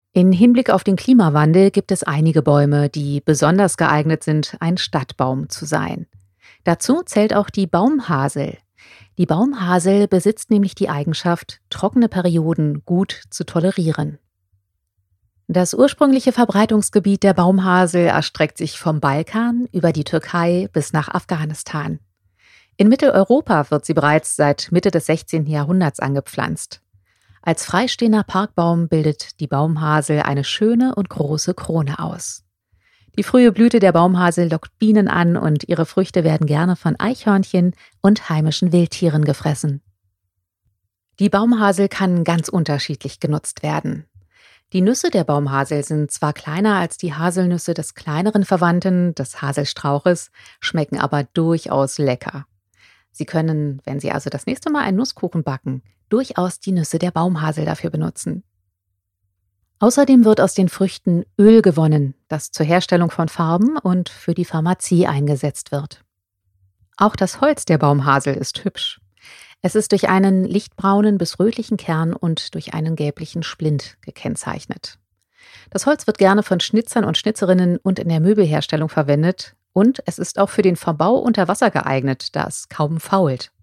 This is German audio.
In Hinblick auf den Klimawandel gibt es einige Bäume, die besonders geeignet sind, ein Stadtbaum zu sein. Dazu zählt auch die Baumhasel. Die Baumhasel besitzt nämlich die Eigenschaft, trockene Perioden gut zu tolerieren. Das ursprüngliche Verbreitungsgebiet der Baumhasel erstreckt sich vom Balkan über die Türkei bis nach Afghanistan. In Mitteleuropa wird sie bereits seit Mitte des 16. Jahrhunderts angepflanzt. Als freistehender Parkbaum bildet die Baumhasel eine schöne und große Krone aus. Die frühe Blüte der Baumhasel lockt Bienen an und ihre Früchte werden gerne von Eichhörnchen und heimischen Wildtieren gefressen. Die Baumhasel kann ganz unterschiedlich genutzt werden. Die Nüsse der Baumhasel sind zwar kleiner als die Haselnüsse des kleineren Verwandten, des Haselstrauches, schmecken aber durchaus lecker. Sie können, wenn Sie also das nächste Mal einen Nusskuchen backen, durchaus die Nüsse der Baumhasel dafür benutzen. Außerdem wird aus den Früchten Öl gewonnen, das zur Herstellung von Farben und für die Pharmazie eingesetzt wird. Auch das Holz der Baumhasel ist hübsch. Es ist durch einen lichtbraunen bis rötlichen Kern und durch einen gelblichen Splint gekennzeichnet. Das Holz wird gerne von Schnitzern und Schnitzerinnen und in der Möbelherstellung verwendet und es ist auch für den Verbau unter Wasser geeignet, da es kaum fault.